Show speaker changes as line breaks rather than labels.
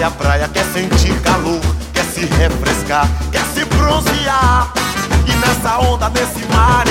vai à praia, quer sentir calor, quer se refrescar, quer se bronzear. E nessa onda, nesse mar